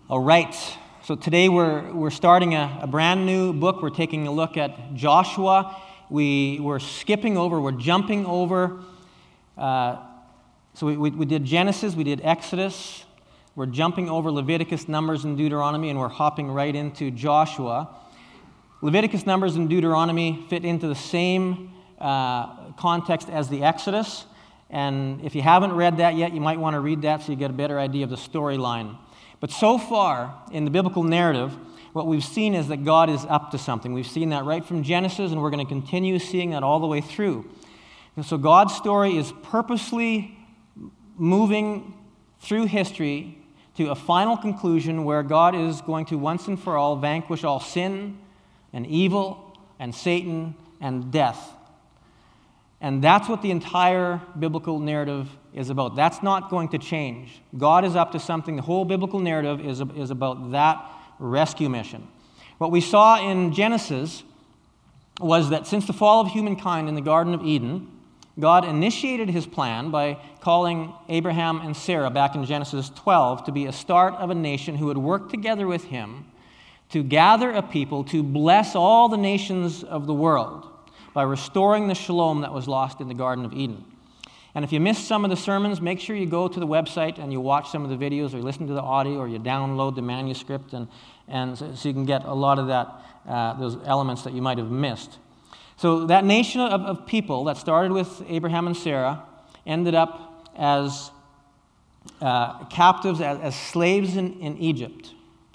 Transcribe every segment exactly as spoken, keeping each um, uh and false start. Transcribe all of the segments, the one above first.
All right, so today we're we're starting a, a brand new book. We're taking a look at Joshua. We, we're skipping over, we're jumping over. Uh, so we, we, we did Genesis, we did Exodus. We're jumping over Leviticus, Numbers, and Deuteronomy, and we're hopping right into Joshua. Leviticus, Numbers, and Deuteronomy fit into the same uh, context as the Exodus. And if you haven't read that yet, you might want to read that so you get a better idea of the storyline. But so far, in the biblical narrative, what we've seen is that God is up to something. We've seen that right from Genesis, and we're going to continue seeing that all the way through. And so God's story is purposely moving through history to a final conclusion where God is going to once and for all vanquish all sin and evil and Satan and death. And that's what the entire biblical narrative is about. That's not going to change. God is up to something. The whole biblical narrative is, is about that rescue mission. What we saw in Genesis was that since the fall of humankind in the Garden of Eden, God initiated his plan by calling Abraham and Sarah back in Genesis twelve to be a start of a nation who would work together with him to gather a people to bless all the nations of the world by restoring the shalom that was lost in the Garden of Eden. And if you missed some of the sermons, make sure you go to the website and you watch some of the videos or listen to the audio or you download the manuscript and, and so, so you can get a lot of that, uh, those elements that you might have missed. So that nation of, of people that started with Abraham and Sarah ended up as uh, captives, as, as slaves in, in Egypt.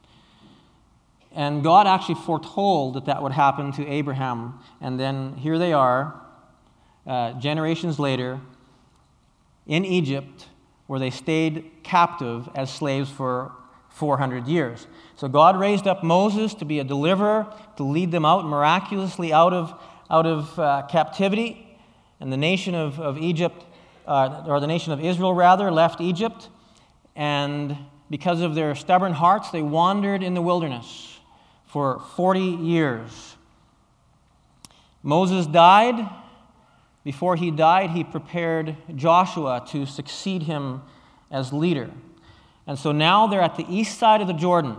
And God actually foretold that that would happen to Abraham. And then here they are, uh, generations later, in Egypt, where they stayed captive as slaves for four hundred years. So God raised up Moses to be a deliverer, to lead them out miraculously out of, out of uh, captivity. And the nation of, of Egypt, uh, or the nation of Israel rather, left Egypt. And because of their stubborn hearts, they wandered in the wilderness for forty years. Moses died. Before he died, he prepared Joshua to succeed him as leader. And so now they're at the east side of the Jordan.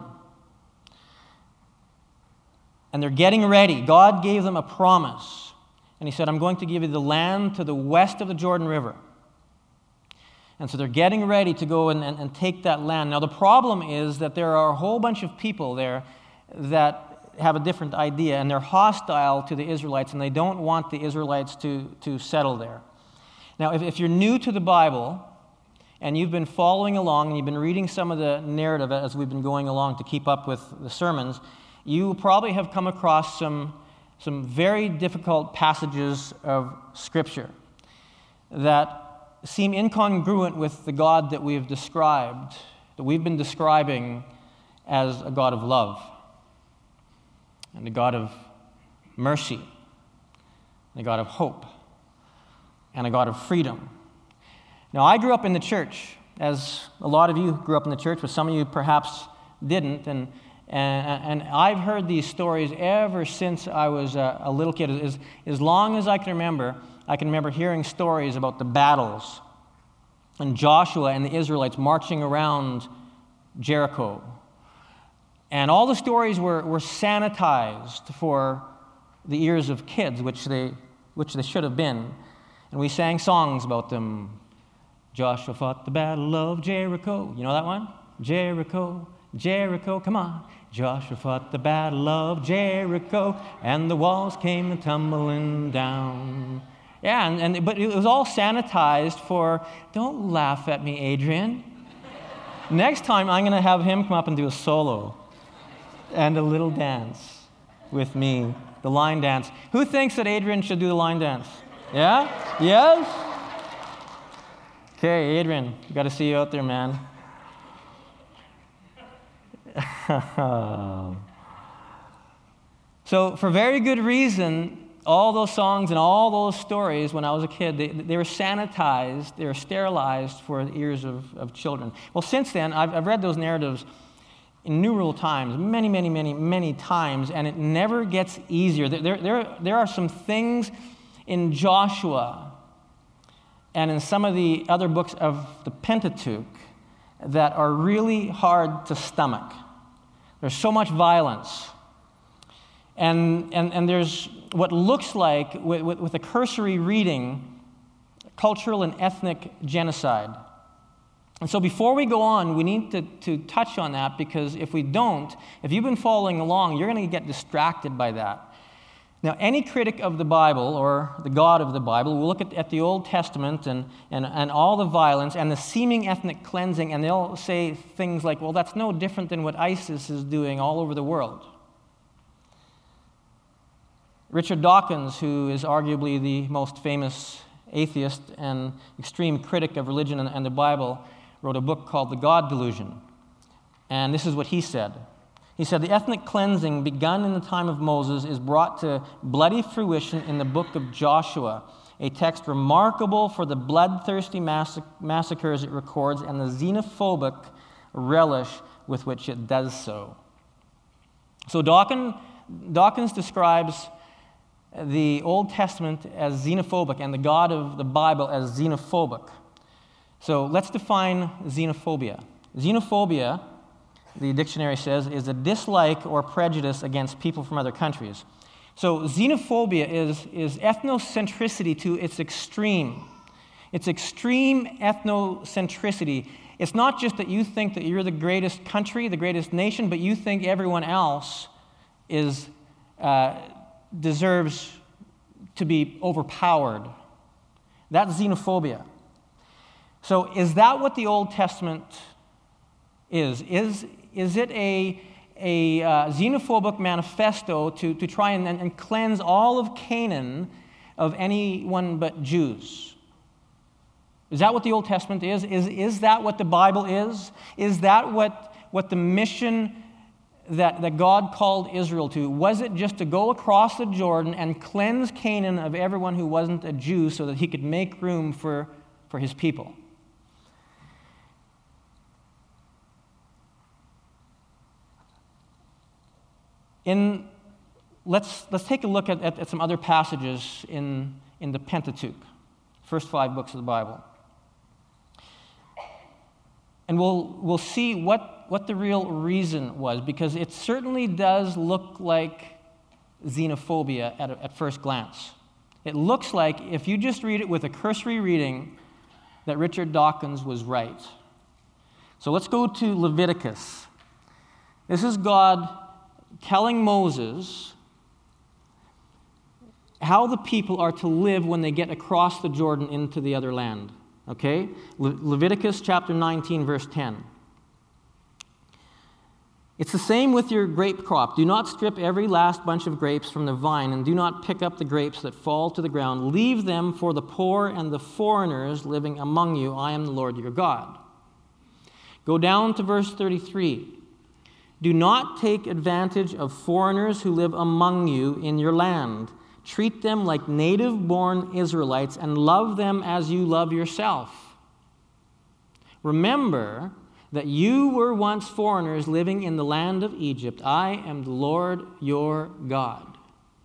And they're getting ready. God gave them a promise. And he said, I'm going to give you the land to the west of the Jordan River. And so they're getting ready to go and, and, and take that land. Now the problem is that there are a whole bunch of people there that have a different idea, and they're hostile to the Israelites, and they don't want the Israelites to, to settle there. Now, if, if you're new to the Bible, and you've been following along, and you've been reading some of the narrative as we've been going along to keep up with the sermons, you probably have come across some, some very difficult passages of Scripture that seem incongruent with the God that we've described, that we've been describing as a God of love, and a God of mercy, and a God of hope, and a God of freedom. Now, I grew up in the church, as a lot of you grew up in the church, but some of you perhaps didn't, and and, and I've heard these stories ever since I was a, a little kid. As, as long as I can remember, I can remember hearing stories about the battles, and Joshua and the Israelites marching around Jericho. And all the stories were, were sanitized for the ears of kids, which they, which they should have been. And we sang songs about them. Joshua fought the battle of Jericho. You know that one? Jericho, Jericho, come on. Joshua fought the battle of Jericho, and the walls came tumbling down. Yeah, and, and but it was all sanitized for, don't laugh at me, Adrian. Next time, I'm going to have him come up and do a solo and a little dance with me, the line dance. Who thinks that Adrian should do the line dance? Yeah? Yes? Okay, Adrian, got to see you out there, man. So, for very good reason, all those songs and all those stories when I was a kid, they, they were sanitized, they were sterilized for the ears of, of children. Well, since then, I've, I've read those narratives innumerable times, many, many, many, many times, and it never gets easier. There, there, there are some things in Joshua and in some of the other books of the Pentateuch that are really hard to stomach. There's so much violence. And, and, and there's what looks like, with, with, with a cursory reading, cultural and ethnic genocide. And so before we go on, we need to, to touch on that, because if we don't, if you've been following along, you're going to get distracted by that. Now, any critic of the Bible, or the God of the Bible, will look at, at the Old Testament and, and, and all the violence and the seeming ethnic cleansing, and they'll say things like, well, that's no different than what ISIS is doing all over the world. Richard Dawkins, who is arguably the most famous atheist and extreme critic of religion and, and the Bible, wrote a book called The God Delusion. And this is what he said. He said, the ethnic cleansing begun in the time of Moses is brought to bloody fruition in the book of Joshua, a text remarkable for the bloodthirsty massac- massacres it records and the xenophobic relish with which it does so. So Dawkins, Dawkins describes the Old Testament as xenophobic and the God of the Bible as xenophobic. So let's define xenophobia. Xenophobia, the dictionary says, is a dislike or prejudice against people from other countries. So xenophobia is, is ethnocentricity to its extreme. It's extreme ethnocentricity. It's not just that you think that you're the greatest country, the greatest nation, but you think everyone else is uh, deserves to be overpowered. That's xenophobia. So is that what the Old Testament is? Is Is it a, a uh, xenophobic manifesto to, to try and, and cleanse all of Canaan of anyone but Jews? Is that what the Old Testament is? Is, is that what the Bible is? Is that what, what the mission that, that God called Israel to? Was it just to go across the Jordan and cleanse Canaan of everyone who wasn't a Jew so that he could make room for, for his people? In, let's, let's take a look at, at, at some other passages in, in the Pentateuch, first five books of the Bible. And we'll, we'll see what, what the real reason was, because it certainly does look like xenophobia at, at first glance. It looks like, if you just read it with a cursory reading, that Richard Dawkins was right. So let's go to Leviticus. This is God telling Moses how the people are to live when they get across the Jordan into the other land. Okay? Le- Leviticus chapter nineteen, verse ten. It's the same with your grape crop. Do not strip every last bunch of grapes from the vine, and do not pick up the grapes that fall to the ground. Leave them for the poor and the foreigners living among you. I am the Lord your God. Go down to verse thirty-three. Do not take advantage of foreigners who live among you in your land. Treat them like native-born Israelites and love them as you love yourself. Remember that you were once foreigners living in the land of Egypt. I am the Lord your God.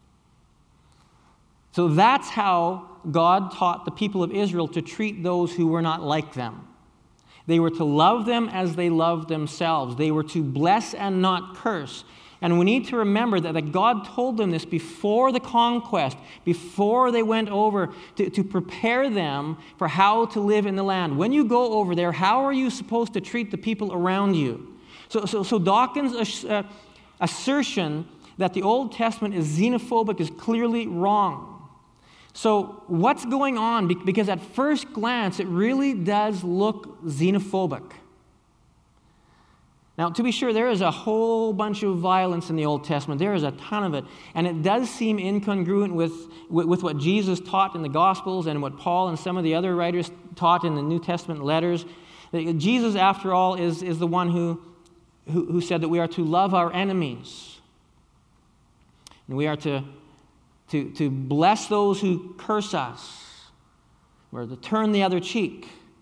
So that's how God taught the people of Israel to treat those who were not like them. They were to love them as they loved themselves. They were to bless and not curse. And we need to remember that, that God told them this before the conquest, before they went over, to, to prepare them for how to live in the land. When you go over there, how are you supposed to treat the people around you? So, so, so Dawkins' uh, assertion that the Old Testament is xenophobic is clearly wrong. So what's going on? Because at first glance, it really does look xenophobic. Now, to be sure, there is a whole bunch of violence in the Old Testament. There is a ton of it. And it does seem incongruent with, with, with what Jesus taught in the Gospels and what Paul and some of the other writers taught in the New Testament letters. Jesus, after all, is, is the one who, who, who said that we are to love our enemies. And we are to To, to bless those who curse us, or to turn the other cheek,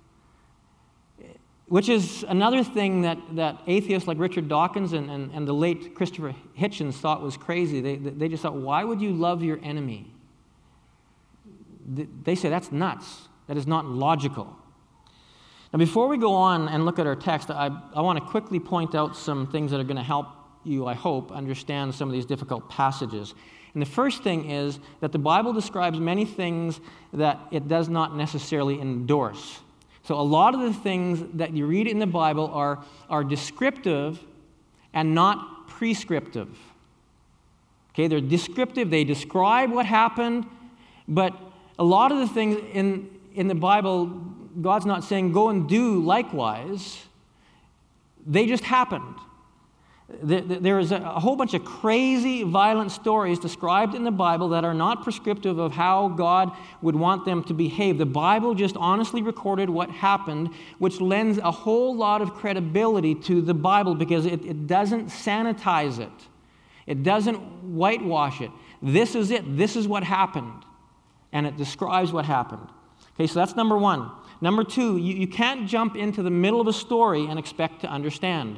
which is another thing that, that atheists like Richard Dawkins and, and, and the late Christopher Hitchens thought was crazy. They, they just thought, why would you love your enemy? They say that's nuts. That is not logical. Now, before we go on and look at our text, I, I want to quickly point out some things that are going to help you, I hope, understand some of these difficult passages. And the first thing is that the Bible describes many things that it does not necessarily endorse. So a lot of the things that you read in the Bible are, are descriptive and not prescriptive. Okay, they're descriptive, they describe what happened, but a lot of the things in, in the Bible, God's not saying, go and do likewise. They just happened. There is a whole bunch of crazy, violent stories described in the Bible that are not prescriptive of how God would want them to behave. The Bible just honestly recorded what happened, which lends a whole lot of credibility to the Bible because it, it doesn't sanitize it. It doesn't whitewash it. This is it. This is what happened. And it describes what happened. Okay, so that's number one. Number two, you, you can't jump into the middle of a story and expect to understand.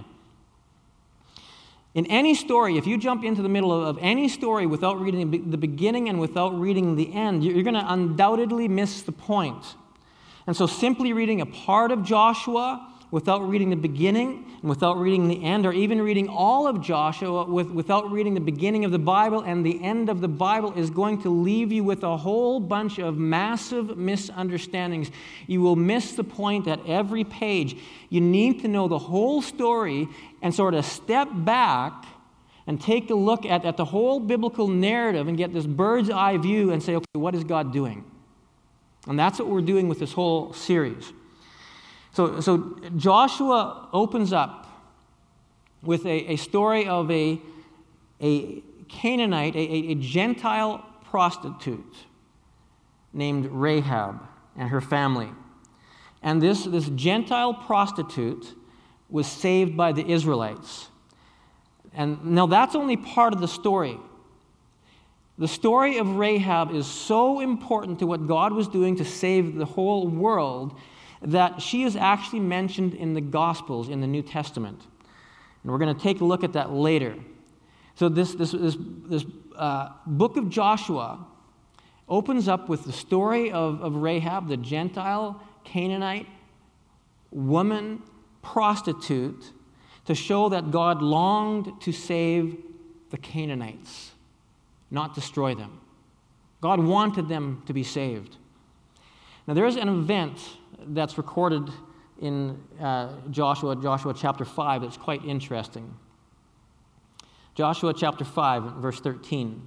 In any story, if you jump into the middle of, of any story without reading the, the beginning and without reading the end, you're going to undoubtedly miss the point. And so simply reading a part of Joshua without reading the beginning and without reading the end, or even reading all of Joshua with, without reading the beginning of the Bible and the end of the Bible is going to leave you with a whole bunch of massive misunderstandings. You will miss the point at every page. You need to know the whole story and sort of step back and take a look at, at the whole biblical narrative and get this bird's eye view and say, okay, what is God doing? And that's what we're doing with this whole series. So, so Joshua opens up with a, a story of a, a Canaanite, a, a Gentile prostitute named Rahab and her family. And this, this Gentile prostitute was saved by the Israelites. And now that's only part of the story. The story of Rahab is so important to what God was doing to save the whole world that she is actually mentioned in the Gospels in the New Testament. And we're going to take a look at that later. So this, this, this, this uh, book of Joshua opens up with the story of, of Rahab, the Gentile Canaanite woman prostitute, to show that God longed to save the Canaanites, not destroy them. God wanted them to be saved. Now there is an event that's recorded in uh, Joshua, Joshua chapter five that's quite interesting. Joshua chapter five, verse thirteen.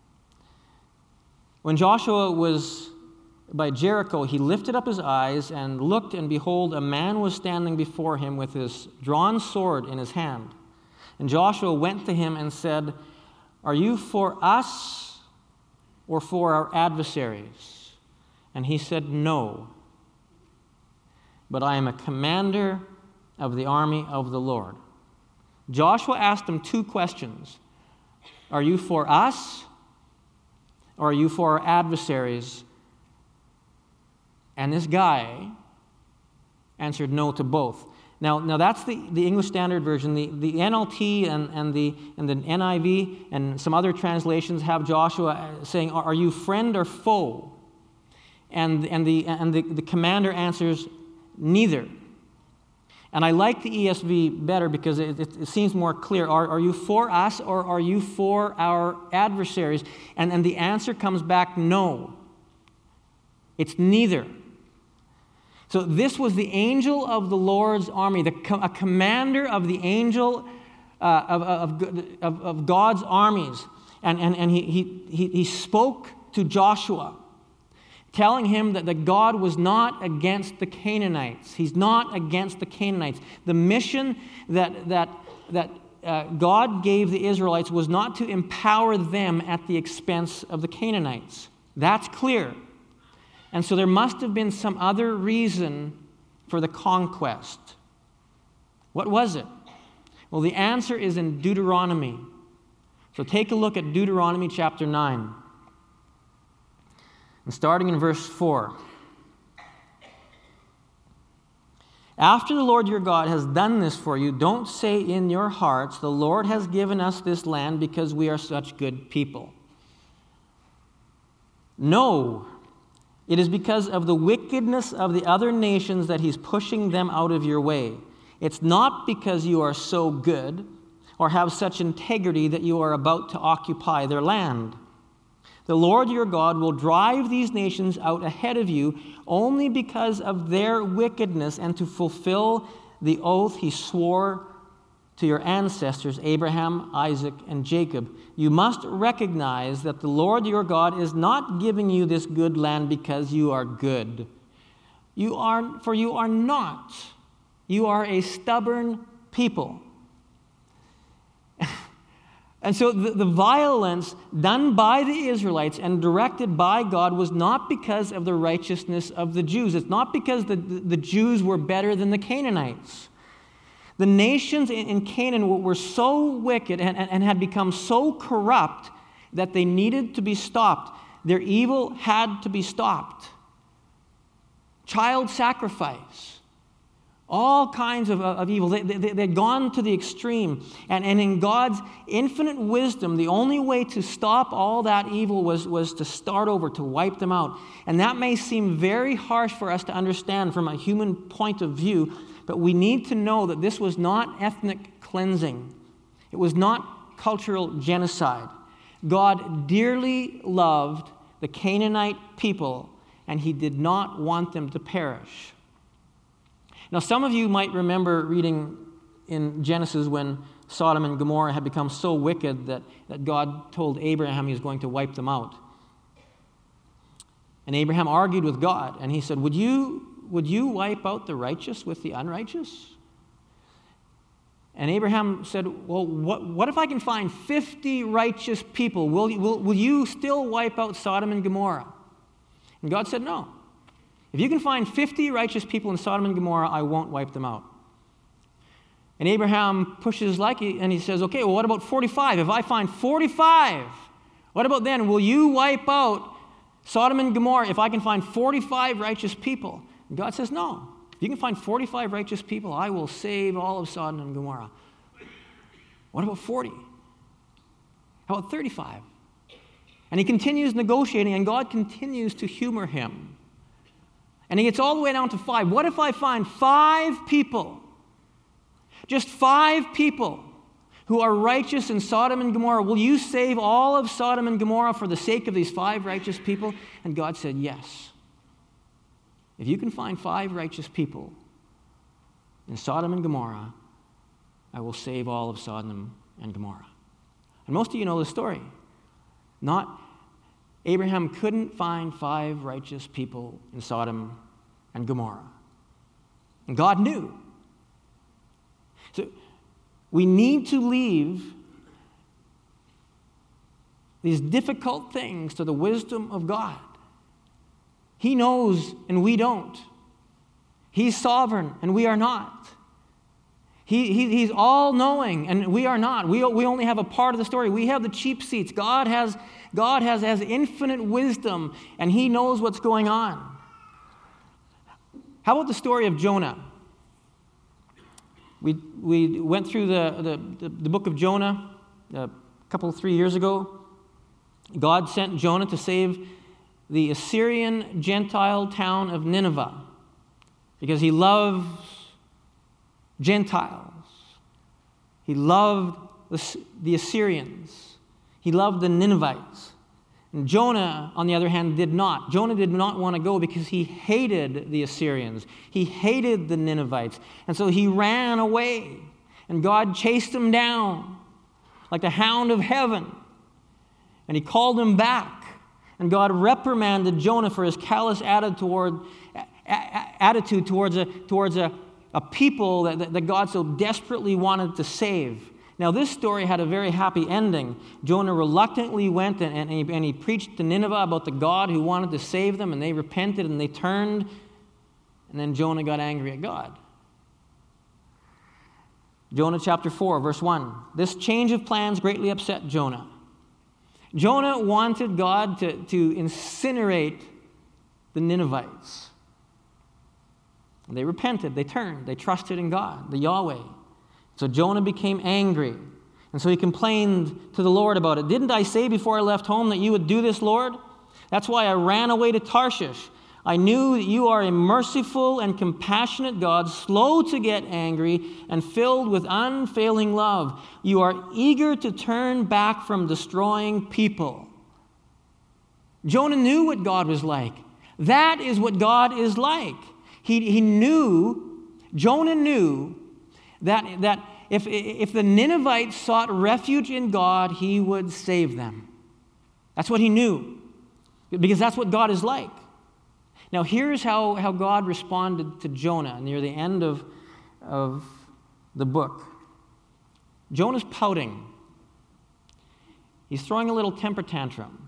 When Joshua was by Jericho, he lifted up his eyes and looked, and behold, a man was standing before him with his drawn sword in his hand. And Joshua went to him and said, "Are you for us or for our adversaries?" And he said, "No, but I am a commander of the army of the Lord." Joshua asked him two questions. Are you for us, or are you for our adversaries? And this guy answered no to both. Now, now that's the, the English Standard Version. The, the N L T and, and, the, and the N I V and some other translations have Joshua saying, are you friend or foe? And, and, the, and the, the commander answers, neither. And I like the E S V better because it, it, it seems more clear. Are, are you for us or are you for our adversaries? And, and the answer comes back, no. It's neither. So this was the angel of the Lord's army, the, a commander of the angel uh, of, of, of, of God's armies. And, and, and he, he, he spoke to Joshua, telling him that, that God was not against the Canaanites. He's not against the Canaanites. The mission that, that, that uh, God gave the Israelites was not to empower them at the expense of the Canaanites. That's clear. And so there must have been some other reason for the conquest. What was it? Well, the answer is in Deuteronomy. So take a look at Deuteronomy chapter nine. And starting in verse four. After the Lord your God has done this for you, don't say in your hearts, the Lord has given us this land because we are such good people. No, It is because of the wickedness of the other nations that he's pushing them out of your way. It's not because you are so good or have such integrity that you are about to occupy their land. The Lord your God will drive these nations out ahead of you only because of their wickedness and to fulfill the oath he swore to your ancestors, Abraham, Isaac, and Jacob. You must recognize that the Lord your God is not giving you this good land because you are good. You are, for you are not. You are a stubborn people. And so the, the violence done by the Israelites and directed by God was not because of the righteousness of the Jews. It's not because the, the, the Jews were better than the Canaanites. The nations in, in Canaan were, were so wicked and, and, and had become so corrupt that they needed to be stopped. Their evil had to be stopped. Child sacrifice. All kinds of, of evil. They, they, they'd gone to the extreme. And, and in God's infinite wisdom, the only way to stop all that evil was, was to start over, to wipe them out. And that may seem very harsh for us to understand from a human point of view, but we need to know that this was not ethnic cleansing. It was not cultural genocide. God dearly loved the Canaanite people, and he did not want them to perish. Now, some of you might remember reading in Genesis when Sodom and Gomorrah had become so wicked that, that God told Abraham he was going to wipe them out. And Abraham argued with God, and he said, Would you, would you wipe out the righteous with the unrighteous? And Abraham said, Well, what, what if I can find fifty righteous people? Will, will, will you still wipe out Sodom and Gomorrah? And God said, No. If you can find fifty righteous people in Sodom and Gomorrah, I won't wipe them out. And Abraham pushes like, and he says, okay, well, what about forty-five? If I find forty-five, what about then? Will you wipe out Sodom and Gomorrah if I can find forty-five righteous people? And God says, no. If you can find forty-five righteous people, I will save all of Sodom and Gomorrah. What about forty? How about thirty-five? And he continues negotiating, and God continues to humor him. And he gets all the way down to five. What if I find five people, just five people who are righteous in Sodom and Gomorrah? Will you save all of Sodom and Gomorrah for the sake of these five righteous people? And God said, yes. If you can find five righteous people in Sodom and Gomorrah, I will save all of Sodom and Gomorrah. And most of you know the story. Not Abraham couldn't find five righteous people in Sodom and Gomorrah. And God knew. So we need to leave these difficult things to the wisdom of God. He knows and we don't. He's sovereign and we are not. He, he, he's all-knowing, and we are not. We, we only have a part of the story. We have the cheap seats. God has, God has, has infinite wisdom, and he knows what's going on. How about the story of Jonah? We, we went through the, the, the, the book of Jonah a couple, three years ago. God sent Jonah to save the Assyrian Gentile town of Nineveh because he loves Gentiles. He loved the, the Assyrians. He loved the Ninevites. And Jonah, on the other hand, did not. Jonah did not want to go because he hated the Assyrians. He hated the Ninevites. And so he ran away. And God chased him down like the hound of heaven. And he called him back. And God reprimanded Jonah for his callous attitude toward, attitude towards a, towards a A people that, that God so desperately wanted to save. Now, this story had a very happy ending. Jonah reluctantly went and, and, he, and he preached to Nineveh about the God who wanted to save them, and they repented and they turned, and then Jonah got angry at God. Jonah chapter four, verse one. This change of plans greatly upset Jonah. Jonah wanted God to, to incinerate the Ninevites. They repented, they turned, they trusted in God, the Yahweh. So Jonah became angry. And so he complained to the Lord about it. Didn't I say before I left home that you would do this, Lord? That's why I ran away to Tarshish. I knew that you are a merciful and compassionate God, slow to get angry and filled with unfailing love. You are eager to turn back from destroying people. Jonah knew what God was like. That is what God is like. He, he knew, Jonah knew that, that if, if the Ninevites sought refuge in God, he would save them. That's what he knew, because that's what God is like. Now, here's how, how God responded to Jonah near the end of, of the book. Jonah's pouting. He's throwing a little temper tantrum.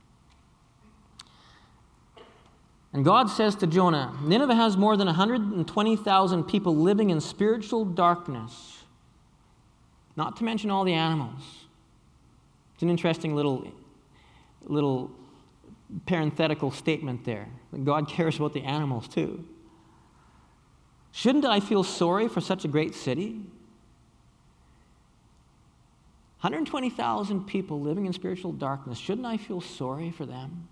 And God says to Jonah, Nineveh has more than one hundred twenty thousand people living in spiritual darkness, not to mention all the animals. It's an interesting little, little parenthetical statement there. That God cares about the animals too. Shouldn't I feel sorry for such a great city? one hundred twenty thousand people living in spiritual darkness. Shouldn't I feel sorry for them?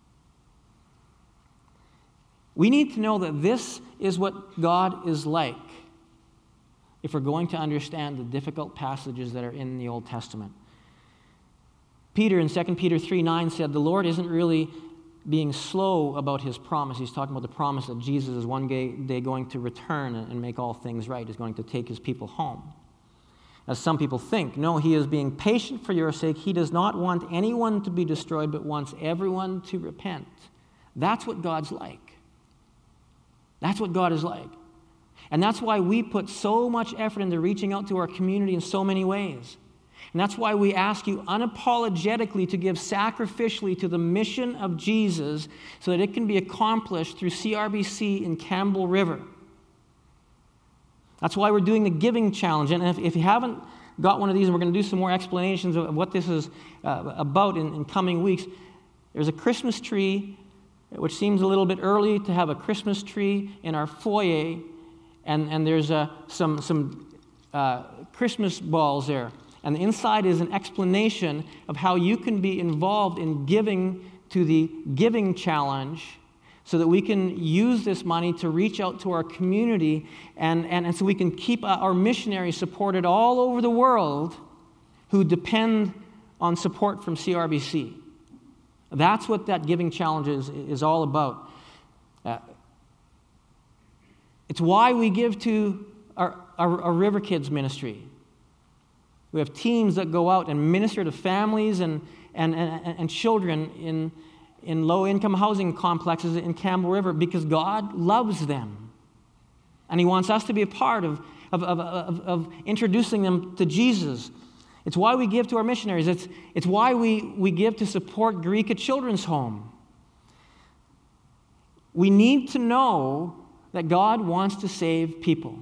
We need to know that this is what God is like if we're going to understand the difficult passages that are in the Old Testament. Peter in Second Peter three nine said, the Lord isn't really being slow about his promise. He's talking about the promise that Jesus is one day going to return and make all things right. He's going to take his people home. As some people think, no, he is being patient for your sake. He does not want anyone to be destroyed, but wants everyone to repent. That's what God's like. That's what God is like. And that's why we put so much effort into reaching out to our community in so many ways. And that's why we ask you unapologetically to give sacrificially to the mission of Jesus so that it can be accomplished through C R B C in Campbell River. That's why we're doing the Giving Challenge. And if, if you haven't got one of these, and we're going to do some more explanations of what this is uh, about in, in coming weeks, there's a Christmas tree, which seems a little bit early to have a Christmas tree in our foyer, and, and there's uh, some, some uh, Christmas balls there. And the inside is an explanation of how you can be involved in giving to the Giving Challenge so that we can use this money to reach out to our community and, and, and so we can keep our missionaries supported all over the world who depend on support from C R B C. That's what that Giving Challenge is, is all about. Uh, it's why we give to our, our, our River Kids ministry. We have teams that go out and minister to families and, and, and, and children in, in low-income housing complexes in Campbell River because God loves them. And he wants us to be a part of, of, of, of, of introducing them to Jesus. It's why we give to our missionaries. It's, it's why we, we give to support Greeka Children's Home. We need to know that God wants to save people.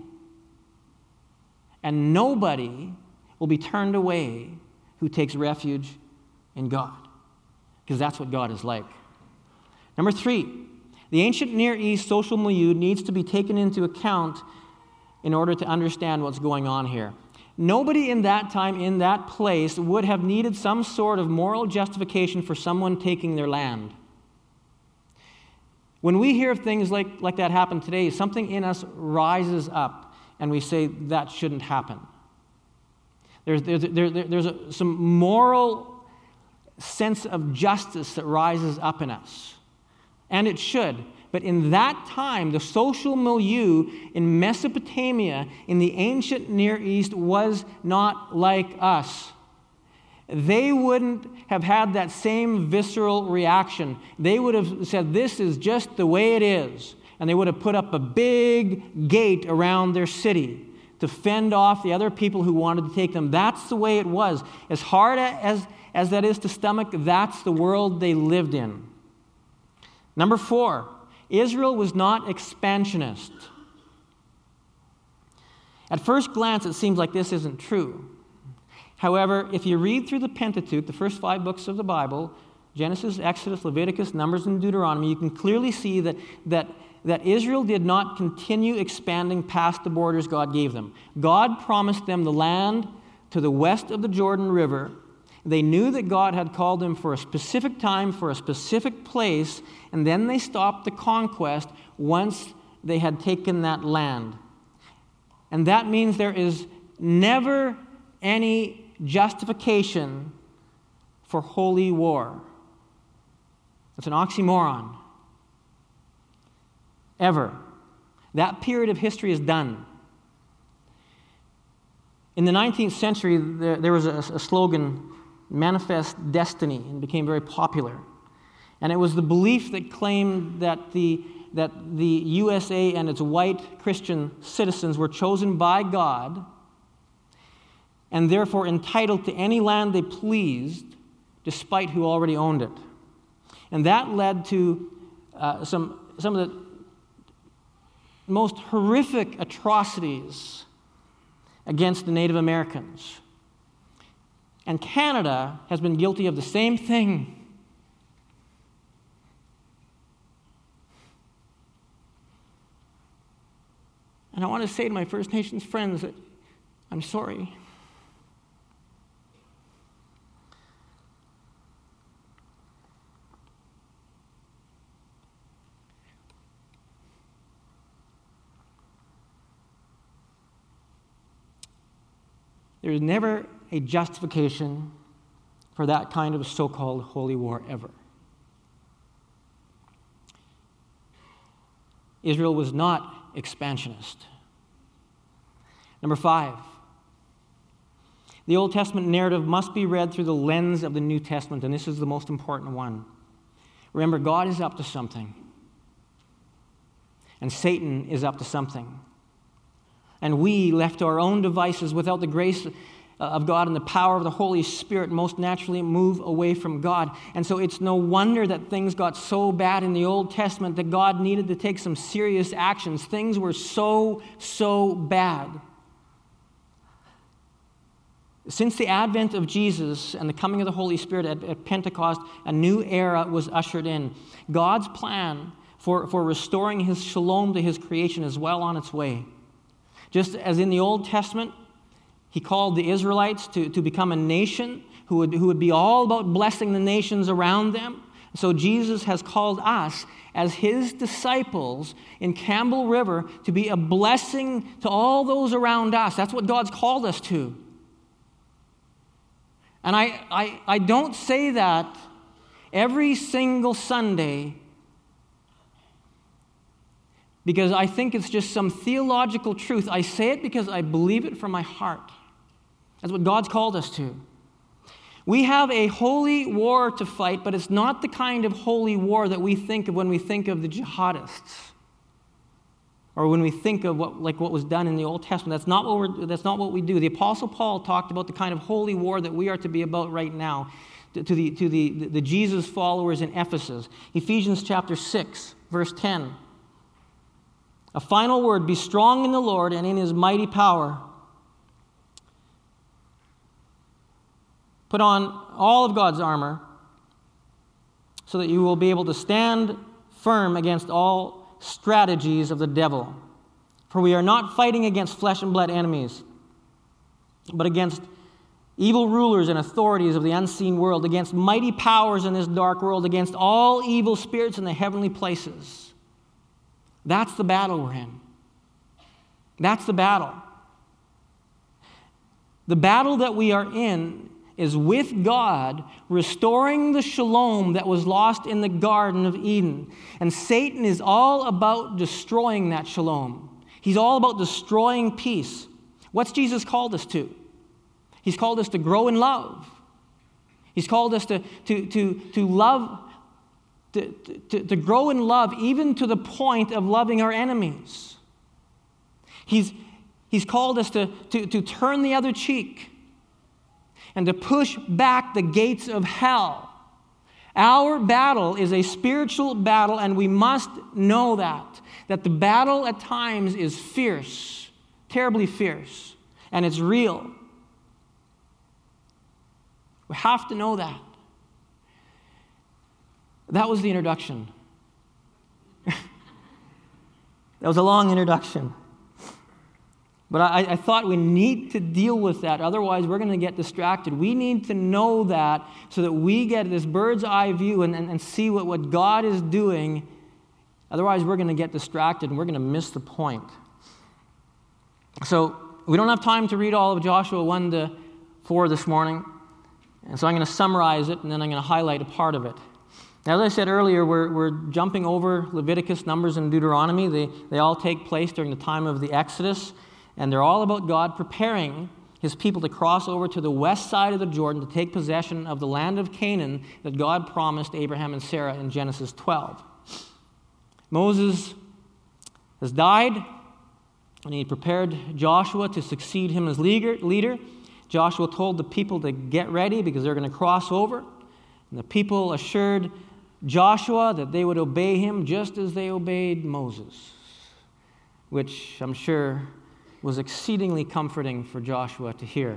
And nobody will be turned away who takes refuge in God. Because that's what God is like. Number three, the ancient Near East social milieu needs to be taken into account in order to understand what's going on here. Nobody in that time, in that place, would have needed some sort of moral justification for someone taking their land. When we hear of things like, like that happen today, something in us rises up and we say that shouldn't happen. There's, there's, there, there's a, some moral sense of justice that rises up in us. And it should. But in that time, the social milieu in Mesopotamia, in the ancient Near East, was not like us. They wouldn't have had that same visceral reaction. They would have said, this is just the way it is. And they would have put up a big gate around their city to fend off the other people who wanted to take them. That's the way it was. As hard as, as that is to stomach, that's the world they lived in. Number four, Israel was not expansionist. At first glance, it seems like this isn't true. However, if you read through the Pentateuch, the first five books of the Bible, Genesis, Exodus, Leviticus, Numbers, and Deuteronomy, you can clearly see that, that, that Israel did not continue expanding past the borders God gave them. God promised them the land to the west of the Jordan River, They knew that God had called them for a specific time, for a specific place, and then they stopped the conquest once they had taken that land. And that means there is never any justification for holy war. It's an oxymoron. Ever. That period of history is done. In the nineteenth century, there, there was a, a slogan, Manifest Destiny, and became very popular. And it was the belief that claimed that the, that the U S A and its white Christian citizens were chosen by God and therefore entitled to any land they pleased, despite who already owned it. And that led to uh, some, some of the most horrific atrocities against the Native Americans. And Canada has been guilty of the same thing. And I want to say to my First Nations friends that I'm sorry. There is never a justification for that kind of so-called holy war ever. Israel was not expansionist. Number five, the Old Testament narrative must be read through the lens of the New Testament, and this is the most important one. Remember, God is up to something, and Satan is up to something. And we, left to our own devices, without the grace of God and the power of the Holy Spirit, most naturally move away from God. And so it's no wonder that things got so bad in the Old Testament that God needed to take some serious actions. Things were so, so bad. Since the advent of Jesus and the coming of the Holy Spirit at, at Pentecost, a new era was ushered in. God's plan for, for restoring his shalom to his creation is well on its way. Just as in the Old Testament, he called the Israelites to, to become a nation who would, who would be all about blessing the nations around them. So Jesus has called us as his disciples in Campbell River to be a blessing to all those around us. That's what God's called us to. And I, I, I don't say that every single Sunday because I think it's just some theological truth. I say it because I believe it from my heart. That's what God's called us to. We have a holy war to fight, but it's not the kind of holy war that we think of when we think of the jihadists or when we think of what, like what was done in the Old Testament. That's not what we're, that's not what we do. The Apostle Paul talked about the kind of holy war that we are to be about right now to, to, the, to the, the Jesus followers in Ephesus. Ephesians chapter six, verse ten. A final word, be strong in the Lord and in his mighty power. Put on all of God's armor so that you will be able to stand firm against all strategies of the devil. For we are not fighting against flesh and blood enemies, but against evil rulers and authorities of the unseen world, against mighty powers in this dark world, against all evil spirits in the heavenly places. That's the battle we're in. That's the battle. The battle that we are in is with God restoring the shalom that was lost in the Garden of Eden. And Satan is all about destroying that shalom. He's all about destroying peace. What's Jesus called us to? He's called us to grow in love. He's called us to, to, to, to love To, to, to grow in love, even to the point of loving our enemies. He's, he's called us to, to, to turn the other cheek and to push back the gates of hell. Our battle is a spiritual battle, and we must know that. That the battle at times is fierce, terribly fierce, and it's real. We have to know that. That was the introduction. That was a long introduction. But I, I thought we need to deal with that. Otherwise, we're going to get distracted. We need to know that so that we get this bird's eye view and, and, and see what, what God is doing. Otherwise, we're going to get distracted and we're going to miss the point. So we don't have time to read all of Joshua one to four this morning. And so I'm going to summarize it and then I'm going to highlight a part of it. Now, as I said earlier, we're, we're jumping over Leviticus, Numbers, and Deuteronomy. They, they all take place during the time of the Exodus. And they're all about God preparing his people to cross over to the west side of the Jordan to take possession of the land of Canaan that God promised Abraham and Sarah in Genesis twelve. Moses has died, and he prepared Joshua to succeed him as leader. Joshua told the people to get ready because they're going to cross over. And the people assured Joshua that they would obey him just as they obeyed Moses, which I'm sure was exceedingly comforting for Joshua to hear.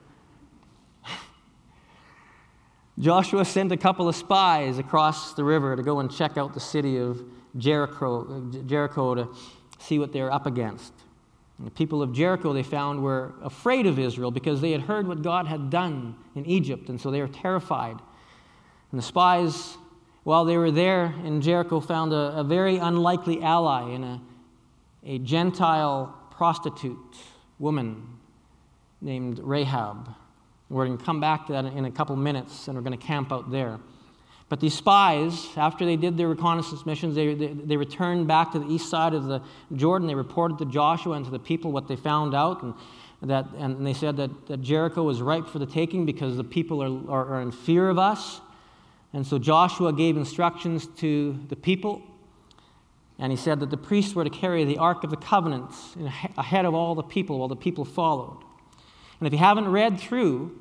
Joshua sent a couple of spies across the river to go and check out the city of Jericho, Jericho to see what they're up against. And the people of Jericho, they found, were afraid of Israel because they had heard what God had done in Egypt, and so they were terrified. And the spies, while they were there in Jericho, found a, a very unlikely ally in a, a Gentile prostitute woman named Rahab. We're going to come back to that in a couple minutes, and we're going to camp out there. But these spies, after they did their reconnaissance missions, they, they, they returned back to the east side of the Jordan. They reported to Joshua and to the people what they found out, and that and they said that, that Jericho was ripe for the taking because the people are, are, are in fear of us. And so Joshua gave instructions to the people. And he said that the priests were to carry the Ark of the Covenant ahead of all the people while the people followed. And if you haven't read through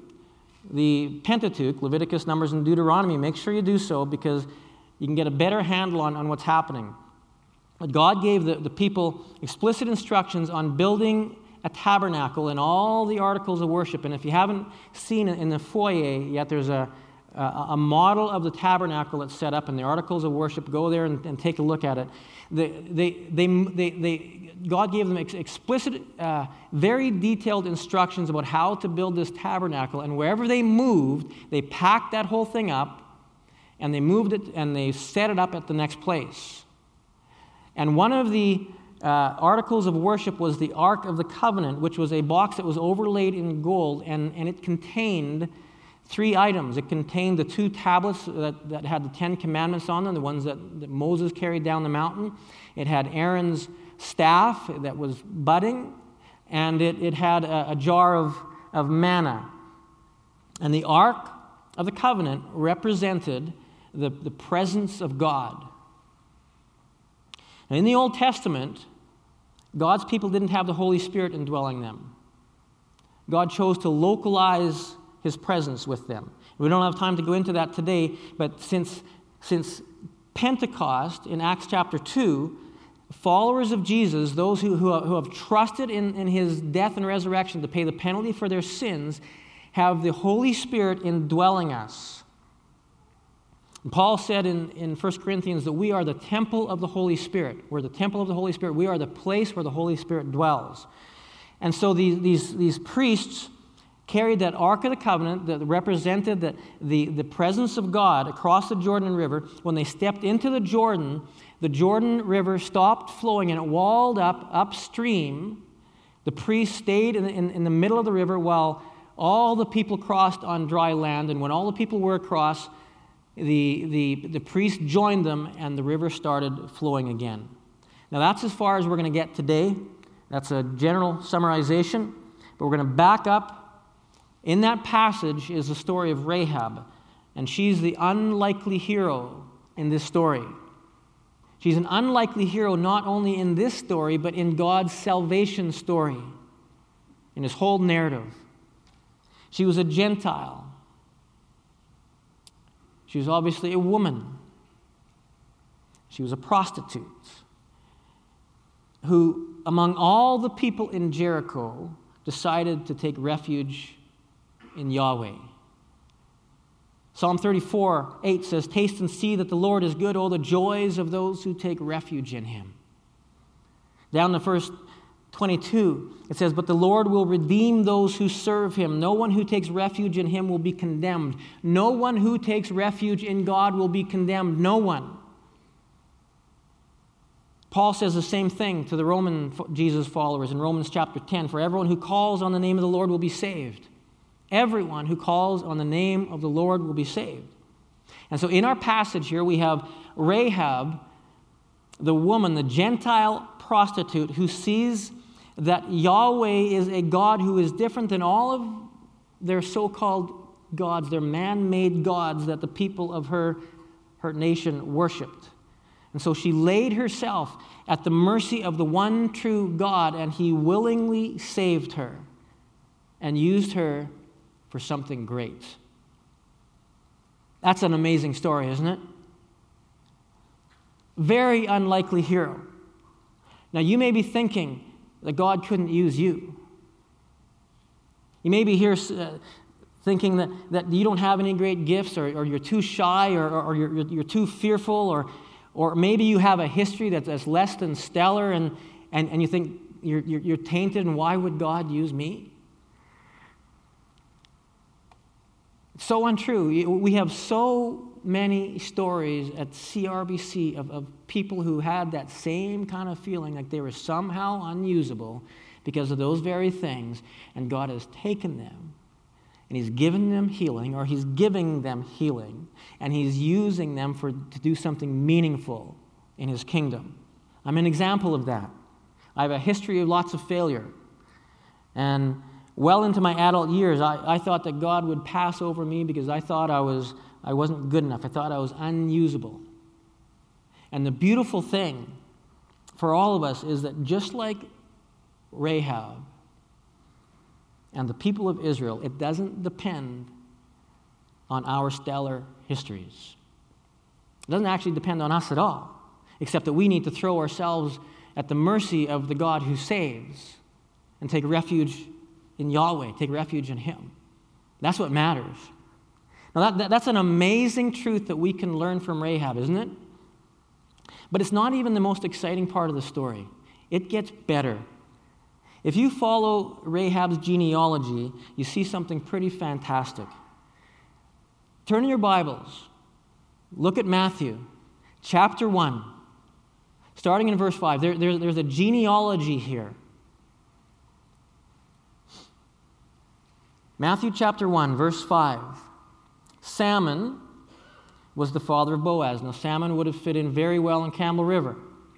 the Pentateuch, Leviticus, Numbers, and Deuteronomy, make sure you do so because you can get a better handle on, on what's happening. But God gave the, the people explicit instructions on building a tabernacle and all the articles of worship. And if you haven't seen it in the foyer yet, there's a A, a model of the tabernacle that's set up, and the articles of worship. Go there and, and take a look at it. They, they, they, they, they, God gave them ex- explicit, uh, very detailed instructions about how to build this tabernacle, and wherever they moved, they packed that whole thing up, and they moved it, and they set it up at the next place. And one of the uh, articles of worship was the Ark of the Covenant, which was a box that was overlaid in gold, and, and it contained three items. It contained the two tablets that, that had the Ten Commandments on them, the ones that, that Moses carried down the mountain. It had Aaron's staff that was budding, and it, it had a, a jar of, of manna. And the Ark of the Covenant represented the, the presence of God. And in the Old Testament, God's people didn't have the Holy Spirit indwelling them. God chose to localize his presence with them. We don't have time to go into that today, but since, since Pentecost in Acts chapter two, followers of Jesus, those who, who, who have trusted in, in his death and resurrection to pay the penalty for their sins, have the Holy Spirit indwelling us. And Paul said in, in First Corinthians that we are the temple of the Holy Spirit. We're the temple of the Holy Spirit. We are the place where the Holy Spirit dwells. And so these, these, these priests carried that Ark of the Covenant that represented the, the, the presence of God across the Jordan River. When they stepped into the Jordan, the Jordan River stopped flowing and it walled up upstream. The priests stayed in, in, in the middle of the river while all the people crossed on dry land. And when all the people were across, the, the, the priests joined them and the river started flowing again. Now that's as far as we're going to get today. That's a general summarization. But we're going to back up. In that passage is the story of Rahab, and she's the unlikely hero in this story. She's an unlikely hero not only in this story, but in God's salvation story, in his whole narrative. She was a Gentile. She was obviously a woman. She was a prostitute who, among all the people in Jericho, decided to take refuge in Yahweh. Psalm thirty-four, eight says, "Taste and see that the Lord is good, oh, the joys of those who take refuge in him." Down the first twenty-two, it says, "But the Lord will redeem those who serve him. No one who takes refuge in him will be condemned." No one who takes refuge in God will be condemned. No one. Paul says the same thing to the Roman Jesus followers in Romans chapter ten. "For everyone who calls on the name of the Lord will be saved." Everyone who calls on the name of the Lord will be saved. And so in our passage here, we have Rahab, the woman, the Gentile prostitute, who sees that Yahweh is a God who is different than all of their so-called gods, their man-made gods that the people of her, her nation worshipped. And so she laid herself at the mercy of the one true God, and he willingly saved her and used her for something great. That's an amazing story, isn't it? Very unlikely hero. Now, you may be thinking that God couldn't use you. You may be here uh, thinking that, that you don't have any great gifts, or, or you're too shy, or, or, or you're, you're too fearful, or, or maybe you have a history that's, that's less than stellar, and, and, and you think you're, you're, you're tainted, and why would God use me? It's so untrue. We have so many stories at C R B C of, of people who had that same kind of feeling, like they were somehow unusable because of those very things, and God has taken them and he's given them healing, or he's giving them healing, and he's using them for to do something meaningful in his kingdom. I'm an example of that. I have a history of lots of failure, and well into my adult years, I, I thought that God would pass over me because I thought I was I wasn't good enough. I thought I was unusable. And the beautiful thing for all of us is that just like Rahab and the people of Israel, it doesn't depend on our stellar histories. It doesn't actually depend on us at all, except that we need to throw ourselves at the mercy of the God who saves and take refuge in Yahweh, take refuge in him. That's what matters. Now, that, that, that's an amazing truth that we can learn from Rahab, isn't it? But it's not even the most exciting part of the story. It gets better. If you follow Rahab's genealogy, you see something pretty fantastic. Turn in your Bibles. Look at Matthew chapter one, starting in verse five. There, there, there's a genealogy here. Matthew chapter one, verse five. Salmon was the father of Boaz. Now, Salmon would have fit in very well in Campbell River.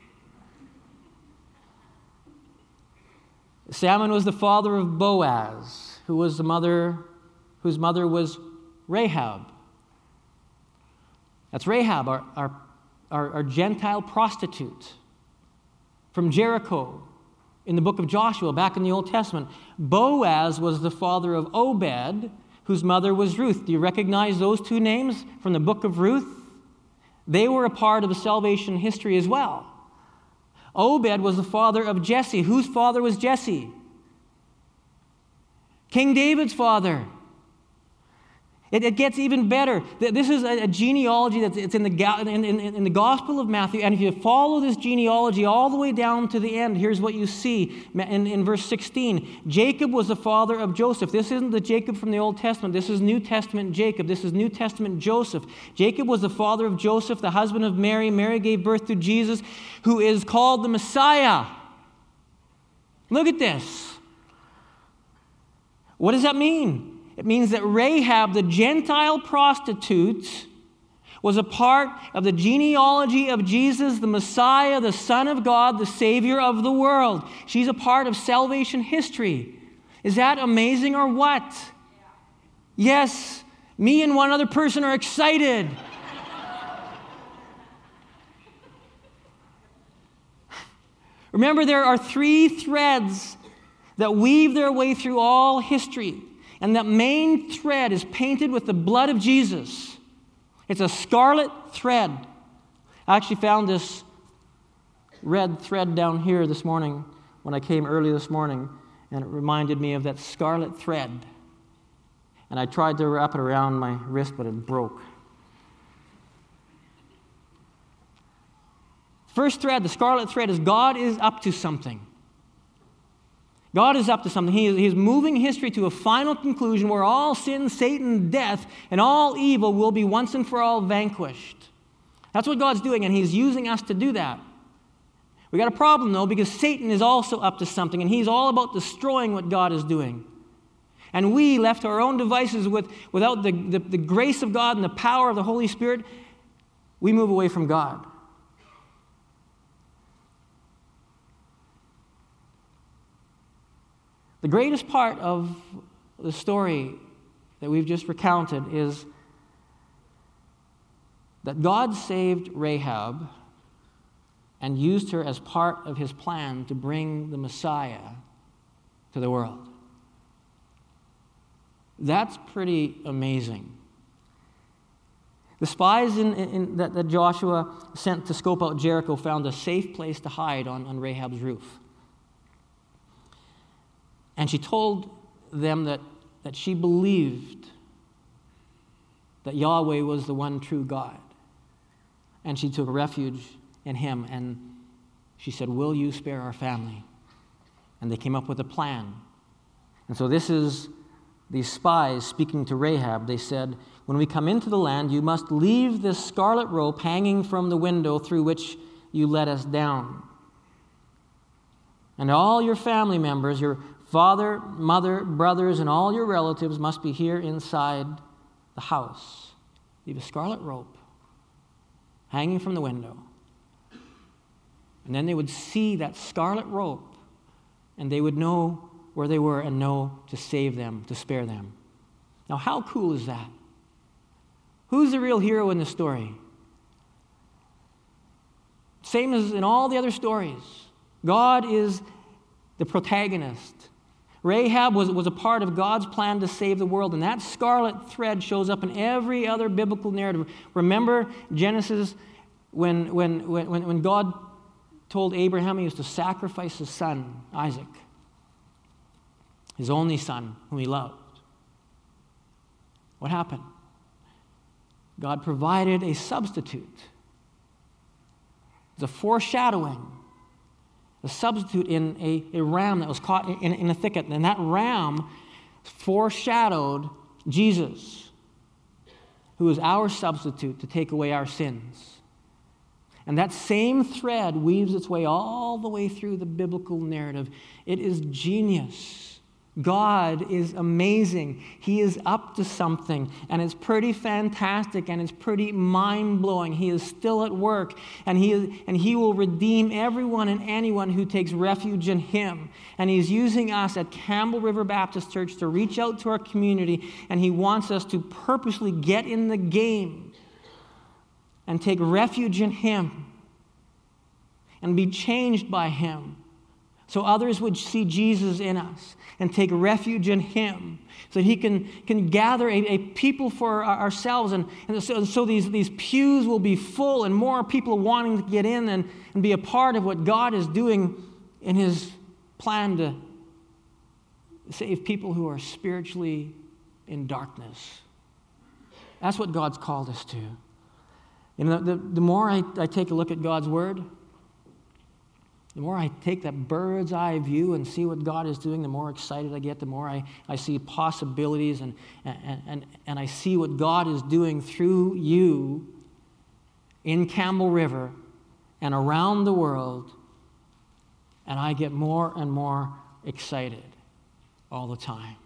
Salmon was the father of Boaz, who was the mother, whose mother was Rahab. That's Rahab, our, our, our, our Gentile prostitute from Jericho in the book of Joshua, back in the Old Testament. Boaz was the father of Obed, whose mother was Ruth. Do you recognize those two names from the book of Ruth? They were a part of the salvation history as well. Obed was the father of Jesse. Whose father was Jesse? King David's father. It, it gets even better. This is a, a genealogy that's it's in the, in, in, in the Gospel of Matthew. And if you follow this genealogy all the way down to the end, here's what you see in, in verse sixteen. Jacob was the father of Joseph. This isn't the Jacob from the Old Testament. This is New Testament Jacob. This is New Testament Joseph. Jacob was the father of Joseph, the husband of Mary. Mary gave birth to Jesus, who is called the Messiah. Look at this. What does that mean? It means that Rahab, the Gentile prostitute, was a part of the genealogy of Jesus, the Messiah, the Son of God, the Savior of the world. She's a part of salvation history. Is that amazing or what? Yeah. Yes, me and one other person are excited. Remember, there are three threads that weave their way through all history. And that main thread is painted with the blood of Jesus. It's a scarlet thread. I actually found this red thread down here this morning when I came early this morning, and it reminded me of that scarlet thread. And I tried to wrap it around my wrist, but it broke. First thread, the scarlet thread, is God is up to something. God is up to something. He is, he is moving history to a final conclusion where all sin, Satan, death, and all evil will be once and for all vanquished. That's what God's doing, and He's using us to do that. We got a problem, though, because Satan is also up to something, and he's all about destroying what God is doing. And we, left to our own devices with, without the, the, the grace of God and the power of the Holy Spirit, we move away from God. The greatest part of the story that we've just recounted is that God saved Rahab and used her as part of His plan to bring the Messiah to the world. That's pretty amazing. The spies in, in, that, that Joshua sent to scope out Jericho found a safe place to hide on, on Rahab's roof. And she told them that, that she believed that Yahweh was the one true God. And she took refuge in Him. And she said, "Will you spare our family?" And they came up with a plan. And so this is these spies speaking to Rahab. They said, "When we come into the land, you must leave this scarlet rope hanging from the window through which you let us down. And all your family members, your father, mother, brothers, and all your relatives must be here inside the house. Leave a scarlet rope hanging from the window." And then they would see that scarlet rope, and they would know where they were and know to save them, to spare them. Now, how cool is that? Who's the real hero in the story? Same as in all the other stories. God is the protagonist. Rahab was, was a part of God's plan to save the world, and that scarlet thread shows up in every other biblical narrative. Remember Genesis when, when, when, when God told Abraham he was to sacrifice his son, Isaac, his only son, whom he loved. What happened? God provided a substitute. It's a foreshadowing. A substitute in a, a ram that was caught in, in a thicket. And that ram foreshadowed Jesus, who is our substitute to take away our sins. And that same thread weaves its way all the way through the biblical narrative. It is genius. God is amazing. He is up to something, and it's pretty fantastic, and it's pretty mind-blowing. He is still at work, and he is, and he will redeem everyone and anyone who takes refuge in Him. And He's using us at Campbell River Baptist Church to reach out to our community, and He wants us to purposely get in the game and take refuge in Him and be changed by Him, so others would see Jesus in us and take refuge in Him, so that He can, can gather a, a people for ourselves. And, and so, so these, these pews will be full, and more people wanting to get in and, and be a part of what God is doing in His plan to save people who are spiritually in darkness. That's what God's called us to. You know, the, the more I, I take a look at God's Word, the more I take that bird's eye view and see what God is doing, the more excited I get, the more I, I see possibilities, and, and, and, and I see what God is doing through you in Campbell River and around the world, and I get more and more excited all the time.